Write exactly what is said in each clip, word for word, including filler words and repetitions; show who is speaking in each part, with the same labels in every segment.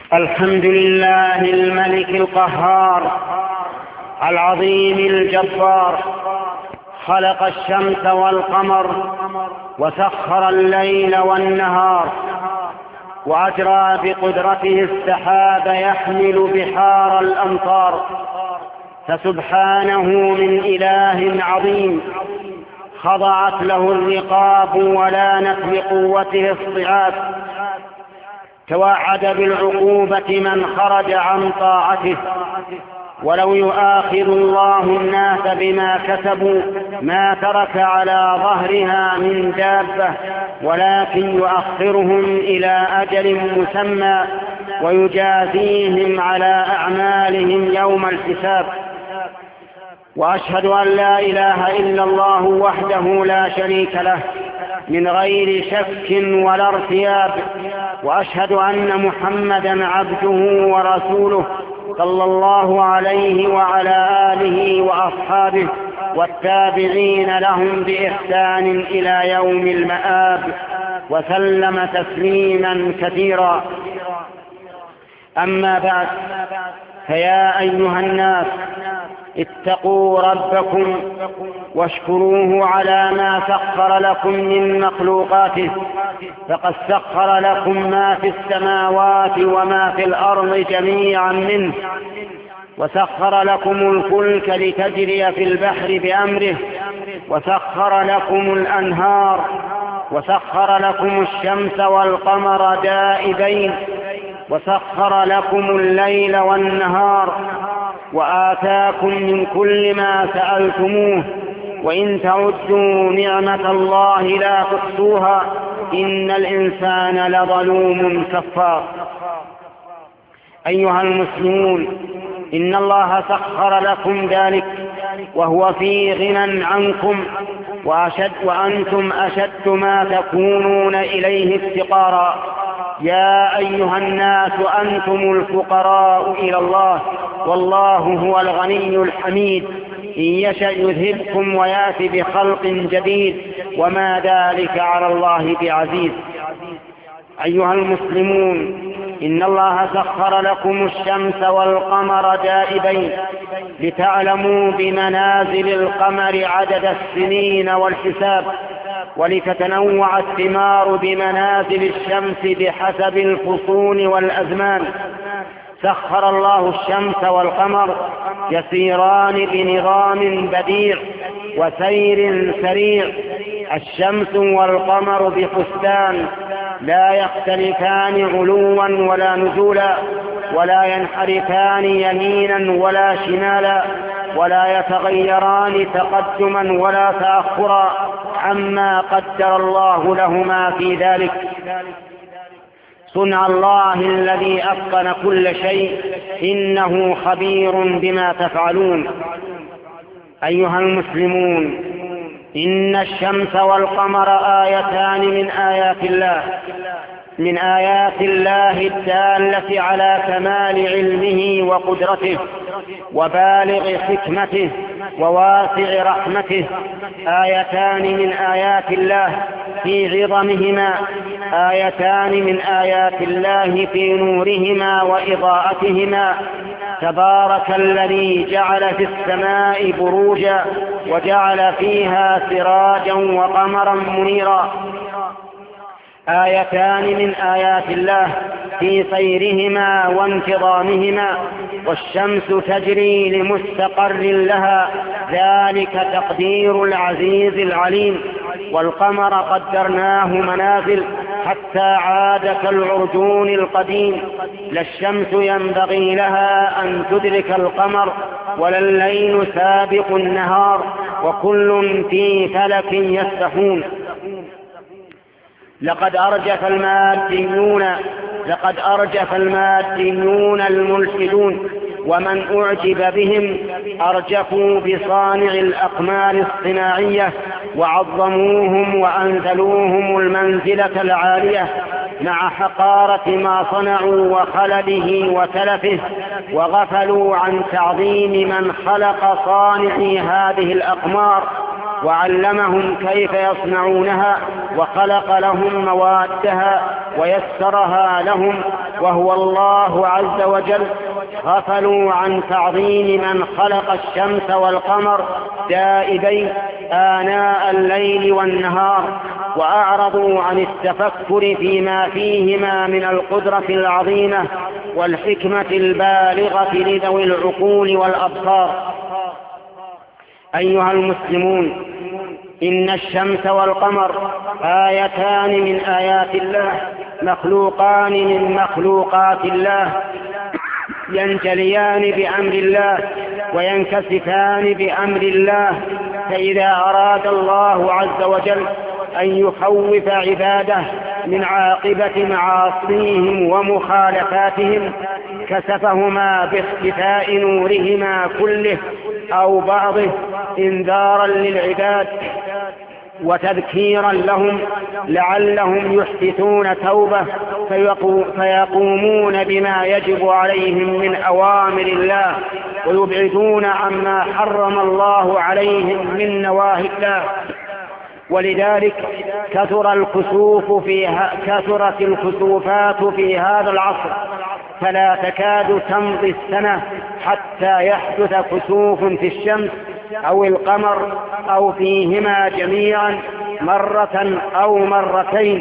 Speaker 1: الحمد لله الملك القهار العظيم الجبار، خلق الشمس والقمر وسخر الليل والنهار، وأجرى بقدرته السحاب يحمل بحار الأمطار. فسبحانه من إله عظيم خضعت له الرقاب ولانت بقوته الصعاب. توعد بالعقوبة من خرج عن طاعته، ولو يؤاخذ الله الناس بما كسبوا ما ترك على ظهرها من دابة، ولكن يؤخرهم إلى أجل مسمى ويجازيهم على أعمالهم يوم الحساب. وأشهد أن لا إله إلا الله وحده لا شريك له من غير شك ولا ارتياب، وأشهد أن محمدًا عبده ورسوله صلى الله عليه وعلى آله وأصحابه والتابعين لهم بإحسان إلى يوم المآب، وسلم تسليمًا كثيرا. أما بعد، فيا أيها الناس اتقوا ربكم واشكروه على ما سخر لكم من مخلوقاته، فقد سخر لكم ما في السماوات وما في الأرض جميعا منه، وسخر لكم الفلك لتجري في البحر بأمره، وسخر لكم الأنهار، وسخر لكم الشمس والقمر دائبين، وسخر لكم الليل والنهار، وآتاكم من كل ما سألتموه، وإن تعدوا نعمة الله لا تحصوها، إن الإنسان لظلوم كفار. أيها المسلمون، إن الله سخر لكم ذلك وهو في غنى عنكم، وأشد وأنتم أشد ما تكونون إليه افتقارا. يا أيها الناس أنتم الفقراء إلى الله، والله هو الغني الحميد، إن يشأ يذهبكم ويأتي بخلق جديد، وما ذلك على الله بعزيز. أيها المسلمون، إن الله سخر لكم الشمس والقمر دائبين لتعلموا بمنازل القمر عدد السنين والحساب، ولتتنوع الثمار بمنازل الشمس بحسب الفصول والأزمان. سخر الله الشمس والقمر يسيران بنظام بديع وسير سريع. الشمس والقمر بحسبان لا يختلفان علوا ولا نزولا، ولا ينحرفان يمينا ولا شمالا، ولا يتغيران تقدما ولا تأخرا عما قدر الله لهما في ذلك. صنع الله الذي أتقن كل شيء، إنه خبير بما تفعلون. أيها المسلمون، إن الشمس والقمر آيتان من آيات الله من آيات الله الدالة على كمال علمه وقدرته وبالغ حكمته وواسع رحمته. آيتان من آيات الله في عظمهما، آيتان من آيات الله في نورهما وإضاءتهما. تبارك الذي جعل في السماء بروجا وجعل فيها سراجا وقمرا منيرا. آيتان من آيات الله في سيرهما وانتظامهما. والشمس تجري لمستقر لها، ذلك تقدير العزيز العليم. والقمر قدرناه منازل حتى عاد كالعرجون القديم. لا الشمس ينبغي لها أن تدرك القمر، ولا الليل سابق النهار، وكل في فلك يسبحون. لقد أرجف الماديون لقد أرجف الماديون الملحدون، ومن أعجب بهم أرجفوا بصانع الأقمار الصناعية، وعظموهم وأنزلوهم المنزلة العالية مع حقارة ما صنعوا وخلله وتلفه، وغفلوا عن تعظيم من خلق صانعي هذه الأقمار وعلمهم كيف يصنعونها، وخلق لهم موادها ويسرها لهم، وهو الله عز وجل، غفلوا عن تعظيم من خلق الشمس والقمر دائبين آناء الليل والنهار، وأعرضوا عن التفكر فيما فيهما من القدرة العظيمة والحكمة البالغة لذوي العقول والأبصار. أيها المسلمون، إن الشمس والقمر آيتان من آيات الله، مخلوقان من مخلوقات الله، ينجليان بأمر الله وينكسفان بأمر الله. فإذا أراد الله عز وجل أن يخوف عباده من عاقبة معاصيهم ومخالفاتهم كسفهما باختفاء نورهما كله أو بعضه، إنذارا للعباد وتذكيرا لهم لعلهم يحدثون توبة فيقومون بما يجب عليهم من أوامر الله ويبعدون عما حرم الله عليهم من نواهي الله. ولذلك كثر الكسوف فيها كثرت الكسوفات في هذا العصر، فلا تكاد تمضي السنة حتى يحدث كسوف في الشمس أو القمر أو فيهما جميعا مرة أو مرتين،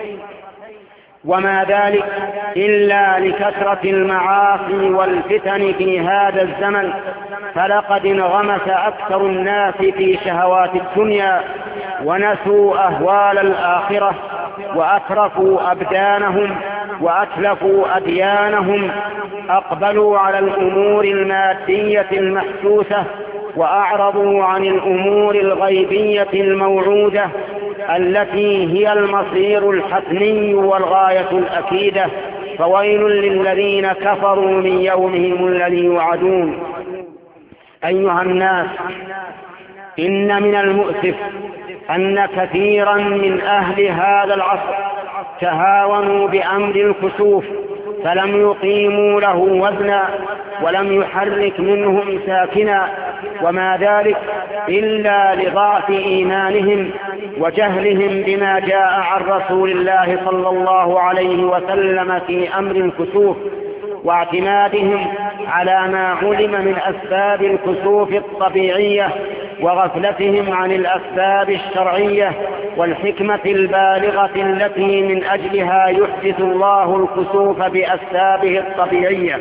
Speaker 1: وما ذلك إلا لكثرة المعاصي والفتن في هذا الزمن. فلقد انغمس أكثر الناس في شهوات الدنيا ونسوا أهوال الآخرة، وأترفوا أبدانهم وأتلفوا أديانهم، أقبلوا على الأمور المادية المحسوسة وأعرضوا عن الأمور الغيبية الموعودة التي هي المصير الحتمي والغاية الأكيدة. فويل للذين كفروا من يومهم الذي يوعدون. أيها الناس، إن من المؤسف أن كثيرا من أهل هذا العصر تهاونوا بأمر الكسوف، فلم يقيموا له وزنا ولم يحرك منهم ساكنا، وما ذلك إلا لضعف إيمانهم وجهلهم بما جاء عن رسول الله صلى الله عليه وسلم في أمر الكسوف، واعتمادهم على ما علم من أسباب الكسوف الطبيعية، وغفلتهم عن الأسباب الشرعية والحكمة البالغة التي من أجلها يحدث الله الكسوف بأسبابه الطبيعية.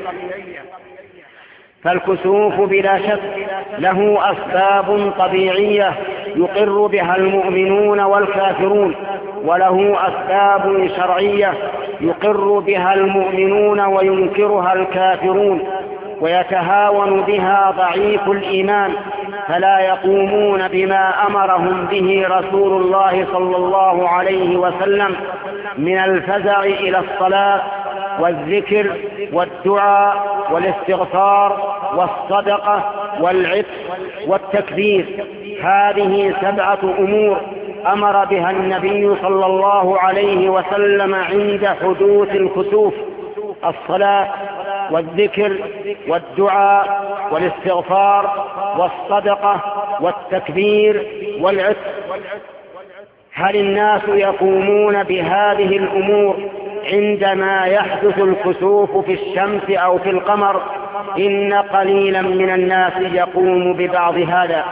Speaker 1: فالكسوف بلا شك له أسباب طبيعية يقر بها المؤمنون والكافرون، وله أسباب شرعية يقر بها المؤمنون وينكرها الكافرون، ويتهاون بها ضعيف الإيمان، فلا يقومون بما أمرهم به رسول الله صلى الله عليه وسلم من الفزع إلى الصلاة والذكر والدعاء والاستغفار والصدقة والعتق والتكبير. هذه سبعة أمور أمر بها النبي صلى الله عليه وسلم عند حدوث الكسوف: الصلاة والذكر والدعاء والاستغفار والصدقة والتكبير والعتق. هل الناس يقومون بهذه الأمور عندما يحدث الكسوف في الشمس أو في القمر؟ إن قليلا من الناس يقوم ببعض هذا.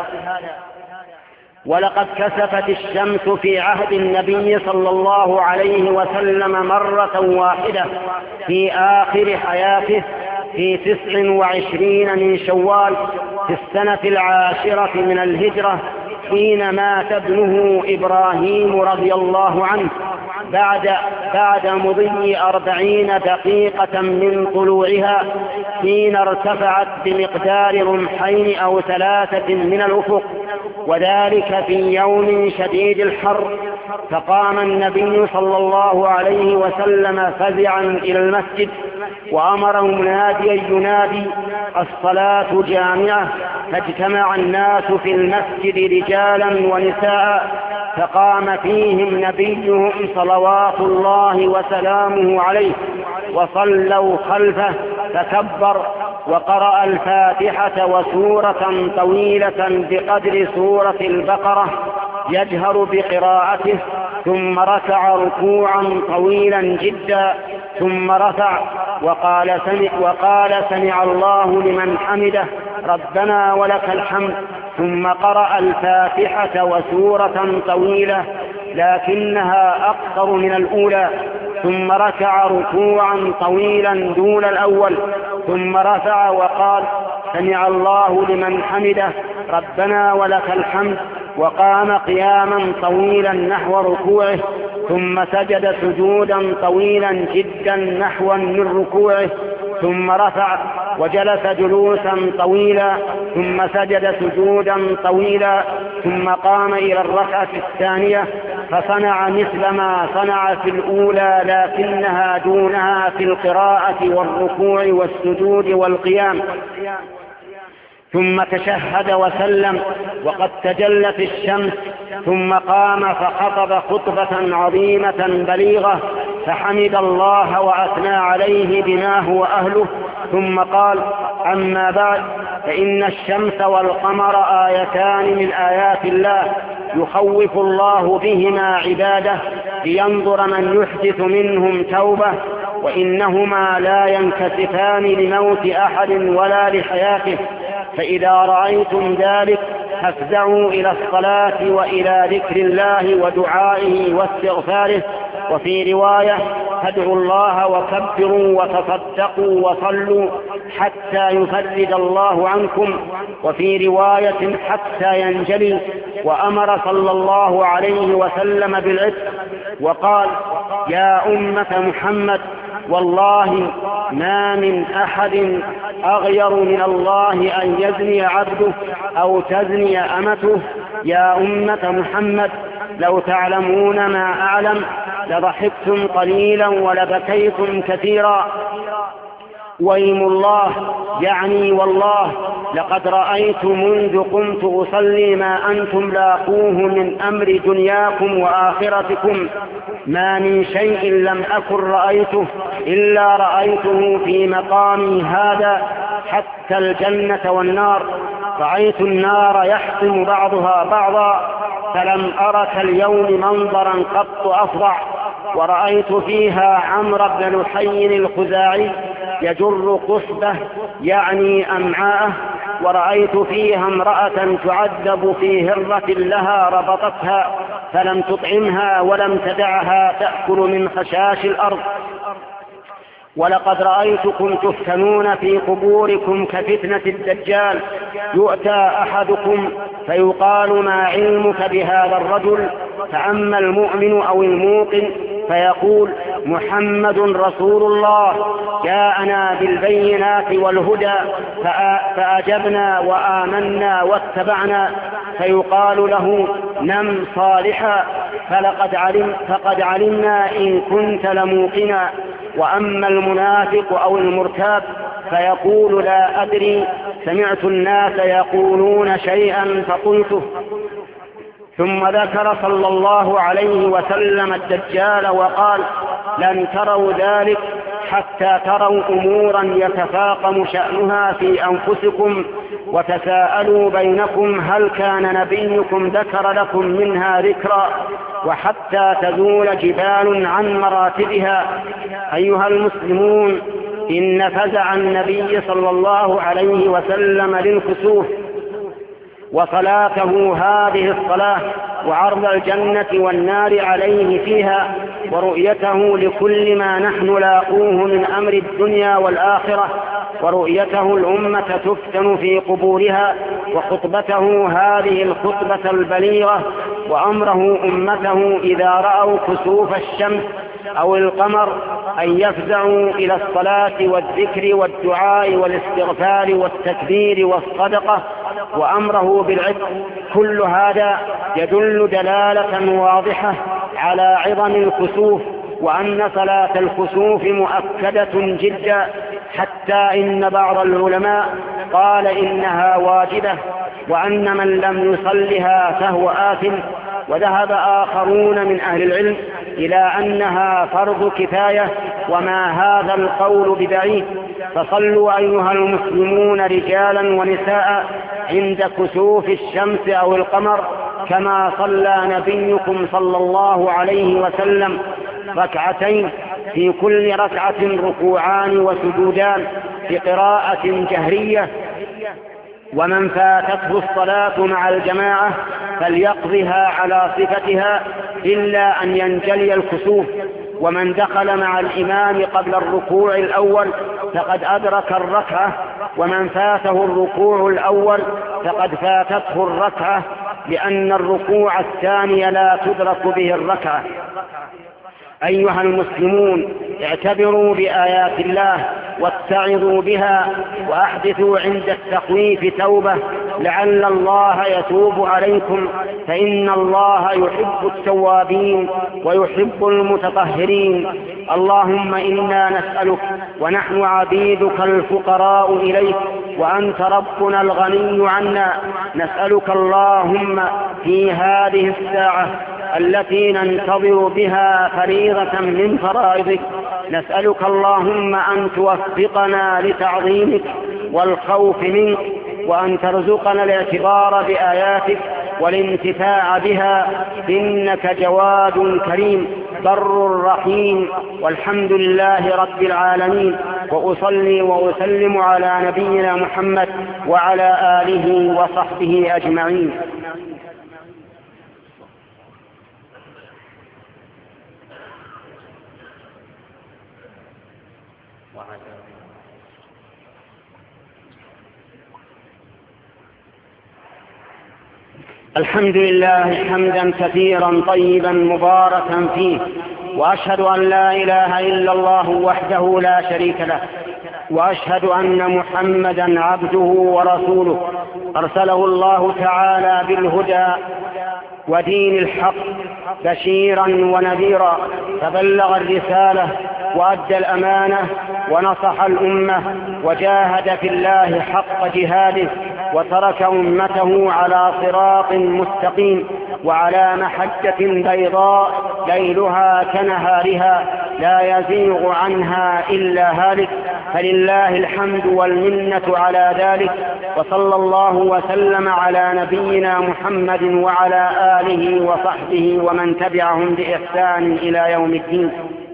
Speaker 1: ولقد كسفت الشمس في عهد النبي صلى الله عليه وسلم مرة واحدة في آخر حياته في تسع وعشرين من شوال في السنة العاشرة من الهجرة، حين مات ابنه إبراهيم رضي الله عنه بعد بعد مضي أربعين دقيقة من طلوعها، حين ارتفعت بمقدار رمحين أو ثلاثة من الأفق، وذلك في يوم شديد الحر. فقام النبي صلى الله عليه وسلم فزعا إلى المسجد، وأمر مناديا ينادي: الصلاة جامعة. فاجتمع الناس في المسجد رجالا ونساء، فقام فيهم نبيهم صلوات الله وسلامه عليه، وصلوا خلفه، فكبر وقرأ الفاتحة وسورة طويلة بقدر سورة البقرة يجهر بقراءته، ثم ركع ركوعا طويلا جدا، ثم رفع وقال سمع, وقال سمع الله لمن حمده ربنا ولك الحمد، ثم قرأ الفاتحة وسورة طويلة لكنها أقصر من الأولى، ثم ركع ركوعا طويلا دون الأول، ثم رفع وقال سمع الله لمن حمده ربنا ولك الحمد، وقام قياما طويلا نحو ركوعه، ثم سجد سجودا طويلا جدا نحوا من ركوعه، ثم رفع وجلس جلوسا طويلا، ثم سجد سجودا طويلا، ثم قام إلى الركعة الثانية فصنع مثل ما صنع في الأولى لكنها دونها في القراءة والركوع والسجود والقيام، ثم تشهد وسلم وقد تجلت الشمس، ثم قام فخطب خطبة عظيمة بليغة فحمد الله وأثنى عليه بما هو أهله، ثم قال أما بعد فإن الشمس والقمر آيتان من آيات الله يخوف الله بهما عباده لينظر من يحدث منهم توبة، وإنهما لا ينكسفان لموت أحد ولا لحياته، فإذا رأيتم ذلك فافزعوا إلى الصلاة وإلى ذكر الله ودعائه واستغفاره. وفي رواية فادعوا الله وكبروا وتصدقوا وصلوا حتى يفرج الله عنكم، وفي رواية حتى ينجلي. وأمر صلى الله عليه وسلم بالعتق وقال يا أمة محمد والله ما من أحد أغير من الله أن يزني عبده أو تزني أمته. يا أمة محمد لو تعلمون ما أعلم لضحكتم قليلا ولبكيتم كثيرا. ويم الله يعني والله لقد رأيت منذ قمت أصلي ما أنتم لاقوه من أمر دنياكم وآخرتكم، ما من شيء لم أكن رأيته إلا رأيته في مقامي هذا، حتى الجنة والنار. رأيت النار يحطم بعضها بعضا فلم أرك اليوم منظرا قط أفظع. ورأيت فيها عمرو بن لحي الخزاعي يجر قصبه يعني أمعاءه، ورأيت فيها امرأة تعذب في هرة لها ربطتها فلم تطعمها ولم تدعها تأكل من خشاش الأرض. ولقد رأيتكم تفتنون في قبوركم كفتنة الدجال، يؤتى أحدكم فيقال ما علمك بهذا الرجل، فأما المؤمن أو الموقن فيقول محمد رسول الله جاءنا بالبينات والهدى فأجبنا وآمنا واتبعنا، فيقال له نم صالحا فلقد علم فقد علمنا إن كنت لموقنا. وأما المنافق أو المرتاب فيقول لا أدري سمعت الناس يقولون شيئا فقلته. ثم ذكر صلى الله عليه وسلم الدجال وقال لن تروا ذلك حتى تروا أمورا يتفاقم شأنها في أنفسكم وتساءلوا بينكم هل كان نبيكم ذكر لكم منها ذكرا، وحتى تزول جبال عن مراتبها. أيها المسلمون إن فزع النبي صلى الله عليه وسلم للكسوف وصلاته هذه الصلاة وعرض الجنة والنار عليه فيها ورؤيته لكل ما نحن لاقوه من أمر الدنيا والآخرة، ورؤيته الأمة تفتن في قبورها، وخطبته هذه الخطبة البليغة، وأمره أمته إذا رأوا كسوف الشمس أو القمر أن يفزعوا إلى الصلاة والذكر والدعاء والاستغفار والتكبير والصدقة، وأمره بالعتق. كل هذا يدل دلالة واضحة على عظم الكسوف، وأن صلاة الكسوف مؤكدة جدا، حتى إن بعض العلماء قال إنها واجبة، وأن من لم يصلها فهو آثم. وذهب آخرون من أهل العلم إلى أنها فرض كفاية، وما هذا القول ببعيد. فصلوا أيها المسلمون رجالا ونساء عند كسوف الشمس أو القمر كما صلى نبيكم صلى الله عليه وسلم ركعتين في كل ركعة ركوعان وسجودان بقراءة جهرية. ومن فاتته الصلاة مع الجماعة فليقضها على صفتها إلا أن ينجلي الكسوف. ومن دخل مع الإمام قبل الركوع الأول فقد أدرك الركعة، ومن فاته الركوع الأول فقد فاتته الركعة، لأن الركوع الثاني لا تدرك به الركعة. أيها المسلمون، اعتبروا بآيات الله واتعظوا بها، وأحدثوا عند التخويف توبة لعل الله يتوب عليكم، فإن الله يحب التوابين ويحب المتطهرين. اللهم إنا نسألك ونحن عبيدك الفقراء إليك وأنت ربنا الغني عنا، نسألك اللهم في هذه الساعة التي ننتظر بها فريضة من فرائضك، نسألك اللهم أن توفقنا لتعظيمك والخوف منك، وأن ترزقنا الاعتبار بآياتك والانتفاع بها، إنك جواد كريم بر رحيم. والحمد لله رب العالمين، وأصلي وأسلم على نبينا محمد وعلى آله وصحبه أجمعين. الحمد لله حمدا كثيرا طيبا مباركا فيه، وأشهد أن لا إله إلا الله وحده لا شريك له، وأشهد أن محمدا عبده ورسوله أرسله الله تعالى بالهدى ودين الحق بشيرا ونذيرا، فبلغ الرسالة وأدى الأمانة ونصح الأمة وجاهد في الله حق جهاده، وترك أمته على صراط مستقيم وعلى محجة بيضاء ليلها كنهارها لا يزيغ عنها إلا هالك، فلله الحمد والمنة على ذلك. وصلى الله وسلم على نبينا محمد وعلى آله وصحبه ومن تبعهم بإحسان إلى يوم الدين.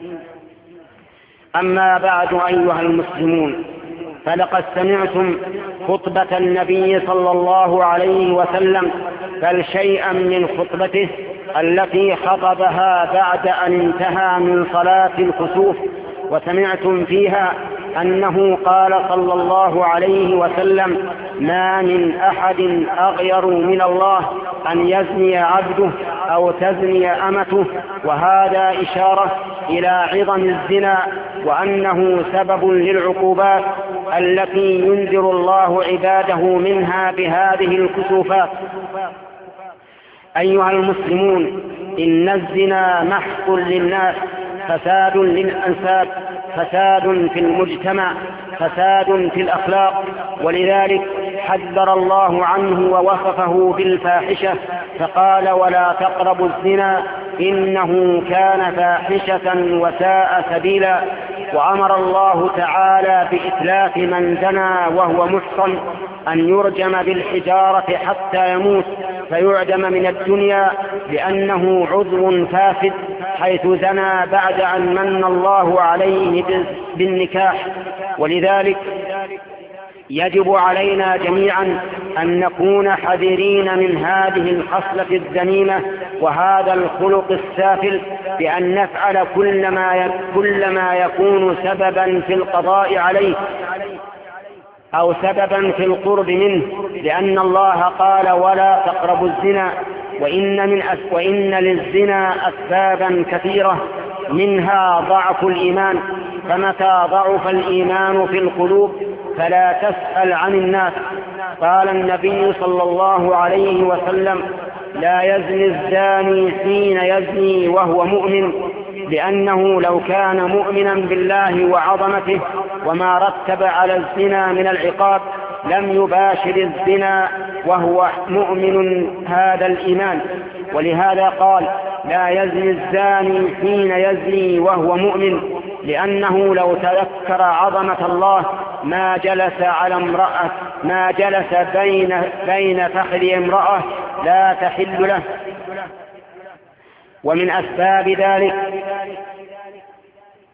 Speaker 1: أما بعد أيها المسلمون، فلقد سمعتم خطبة النبي صلى الله عليه وسلم، بل شيئا من خطبته التي خطبها بعد أن انتهى من صلاة الكسوف، وسمعتم فيها أنه قال صلى الله عليه وسلم: ما من أحد أغير من الله أن يزني عبده أو تزني أمته، وهذا إشارة إلى عظم الزنا وأنه سبب للعقوبات التي ينذر الله عباده منها بهذه الكسوفات. أيها المسلمون، إن الزنا محق للناس، فساد للأنساب، فساد في المجتمع، فساد في الأخلاق، ولذلك حذر الله عنه ووصفه بالفاحشة فقال: ولا تقربوا الزنا إنه كان فاحشة وساء سبيلا. وأمر الله تعالى بإتلاف من زنى وهو محصن أن يرجم بالحجارة حتى يموت فيعدم من الدنيا، لأنه عضو فاسد حيث زنى بعد أن من الله عليه بالنكاح. ولذلك يجب علينا جميعا أن نكون حذرين من هذه الخصلة الذميمة وهذا الخلق السافل، بأن نفعل كل ما كل ما يكون سببا في القضاء عليه أو سببا في القرب منه، لأن الله قال: ولا تقربوا الزنا. وإن, من أس وإن للزنا أسبابا كثيرة، منها ضعف الإيمان، فمتى ضعف الإيمان في القلوب فلا تسأل عن الناس. قال النبي صلى الله عليه وسلم: لا يزني الزاني حين يزني وهو مؤمن، لأنه لو كان مؤمنا بالله وعظمته وما رتب على الزنا من العقاب لم يباشر الزنا وهو مؤمن هذا الإيمان. ولهذا قال: لا يزني الزاني حين يزني وهو مؤمن، لأنه لو تذكر عظمة الله ما جلس على امرأة ما جلس بين بين فخذ امرأة لا تحل له. ومن أسباب ذلك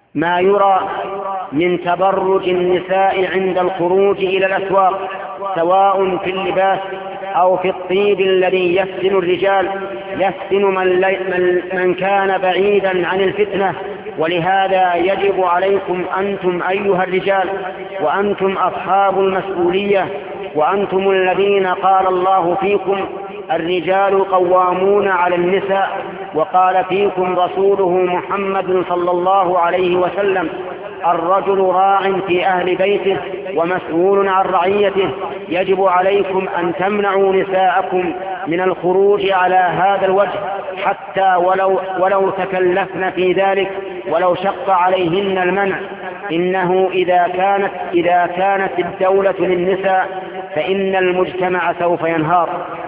Speaker 1: ما يرى من تبرج النساء عند الخروج إلى الأسواق، سواء في اللباس أو في الطيب الذي يفتن الرجال، يفتن من, من كان بعيدا عن الفتنة. ولهذا يجب عليكم أنتم أيها الرجال، وأنتم أصحاب المسؤولية، وأنتم الذين قال الله فيكم الرجال قوامون على النساء، وقال فيكم رسوله محمد صلى الله عليه وسلم: الرجل راع في أهل بيته ومسؤول عن رعيته. يجب عليكم أن تمنعوا نساءكم من الخروج على هذا الوجه، حتى ولو, ولو تكلفن في ذلك، ولو شق عليهن المنع. إنه إذا كانت, إذا كانت الدولة للنساء فإن المجتمع سوف ينهار.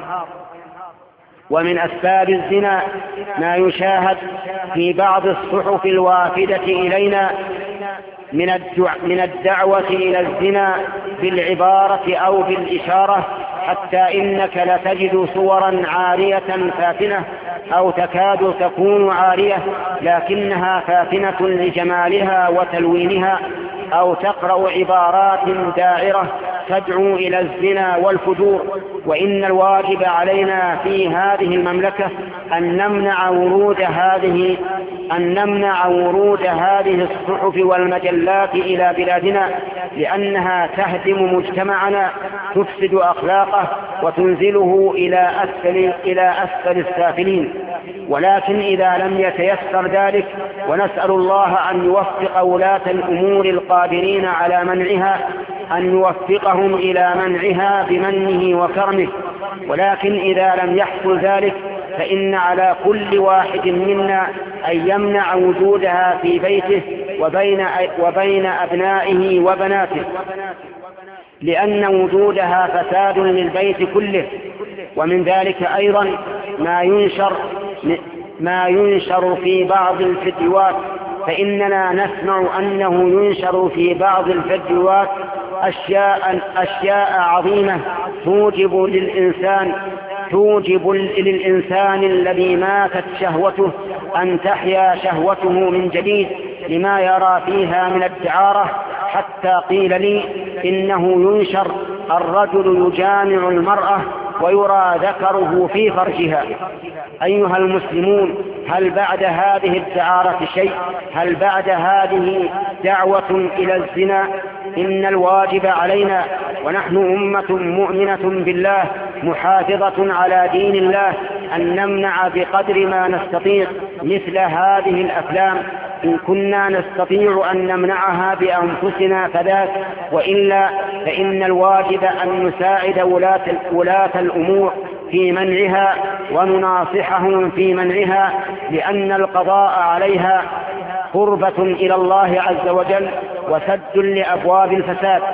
Speaker 1: ومن أسباب الزنا ما يشاهد في بعض الصحف الوافدة إلينا من الدعوة إلى الزنا بالعبارة أو بالإشارة، حتى إنك لتجد صورا عارية فاتنة أو تكاد تكون عارية لكنها فاتنة لجمالها وتلوينها، أو تقرأ عبارات داعرة تدعو إلى الزنا والفجور. وإن الواجب علينا في هذه المملكة أن نمنع ورود هذه أن نمنع ورود هذه الصحف والمجلات إلى بلادنا، لأنها تهدم مجتمعنا، تفسد أخلاقه وتنزله إلى أسفل, إلى أسفل السافلين. ولكن إذا لم يتيسر ذلك، ونسأل الله أن يوفق ولاة الأمور القادرين على منعها، أن يوفقهم إلى منعها بمنه وكرمه. ولكن إذا لم يحصل ذلك فإن على كل واحد منا أن يمنع وجودها في بيته وبين, وبين أبنائه وبناته، لأن وجودها فساد للبيت كله. ومن ذلك أيضا ما ينشر, ما ينشر في بعض الفيديوهات، فإننا نسمع أنه ينشر في بعض الفيديوهات أشياء, أشياء عظيمة توجب للإنسان توجب للإنسان الذي ماتت شهوته أن تحيا شهوته من جديد، لما يرى فيها من الدعارة. حتى قيل لي إنه ينشر الرجل يجامع المرأة ويرى ذكره في فرجها. أيها المسلمون، هل بعد هذه الدعارة شيء؟ هل بعد هذه دعوة إلى الزنا؟ إن الواجب علينا، ونحن أمة مؤمنة بالله محافظة على دين الله، أن نمنع بقدر ما نستطيع مثل هذه الأفلام. إن كنا نستطيع أن نمنعها بأنفسنا فذاك، وإلا فإن الواجب أن نساعد ولاة, ولاة الأمور في منعها ونناصحهم في منعها، لأن القضاء عليها قربة إلى الله عز وجل وسد لأبواب الفساد.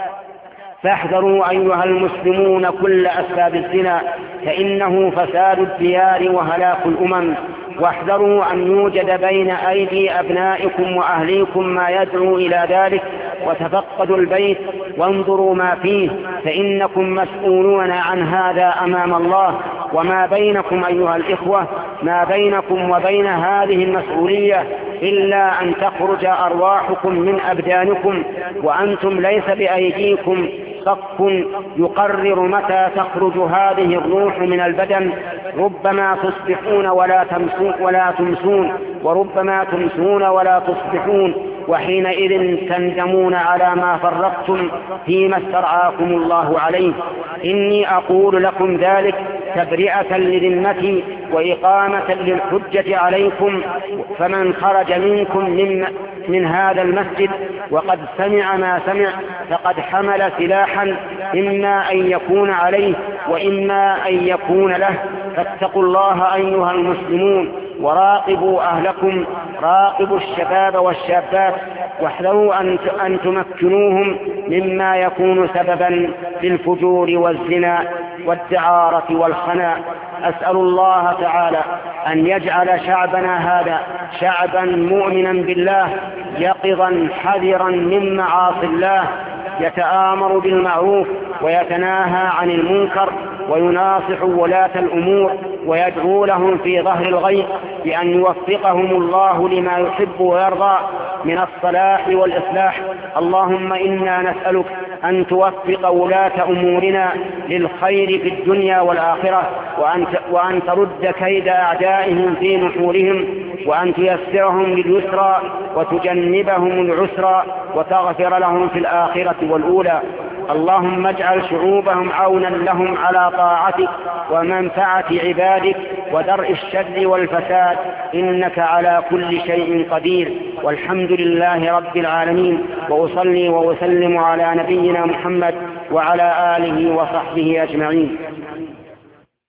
Speaker 1: فاحذروا أيها المسلمون كل أسباب الزنا، فإنه فساد الديار وهلاك الأمم. واحذروا أن يوجد بين أيدي أبنائكم وأهليكم ما يدعو إلى ذلك، وتفقدوا البيت وانظروا ما فيه، فإنكم مسؤولون عن هذا أمام الله. وما بينكم أيها الإخوة، ما بينكم وبين هذه المسؤولية إلا أن تخرج أرواحكم من أبدانكم، وأنتم ليس بأيديكم صف يقرر متى تخرج هذه الروح من البدن. ربما تصبحون ولا تمسون, ولا تمسون وربما تمسون ولا تصبحون، وحينئذ تندمون على ما فرطتم فيما استرعاكم الله عليه. إني أقول لكم ذلك تبرئة لذمتي وإقامة للحجة عليكم. فمن خرج منكم من, من هذا المسجد وقد سمع ما سمع فقد حمل سلاحا، إما أن يكون عليه وإما أن يكون له. فاتقوا الله أيها المسلمون، وراقبوا أهلكم، راقبوا الشباب والشابات، واحذروا أن تمكنوهم مما يكون سببا للفجور والزنا والدعارة والخناء. أسأل الله تعالى أن يجعل شعبنا هذا شعبا مؤمنا بالله، يقظا حذرا من معاصي الله، يتآمر بالمعروف ويتناهى عن المنكر، ويناصح ولاة الأمور ويدعو لهم في ظهر الغيب بأن يوفقهم الله لما يحب ويرضى من الصلاح والإصلاح. اللهم إنا نسألك أن توفق ولاة أمورنا للخير في الدنيا والآخرة، وأن وأن ترد كيد أعدائهم في نحورهم، وأن تيسرهم لليسرى وتجنبهم العسرى، وتغفر لهم في الآخرة والأولى. اللهم اجعل شعوبهم عونا لهم على طاعتك ومنفعة عبادك ودرء الشر والفساد، إنك على كل شيء قدير. والحمد لله رب العالمين، وأصلي وأسلم على نبينا محمد وعلى آله وصحبه أجمعين.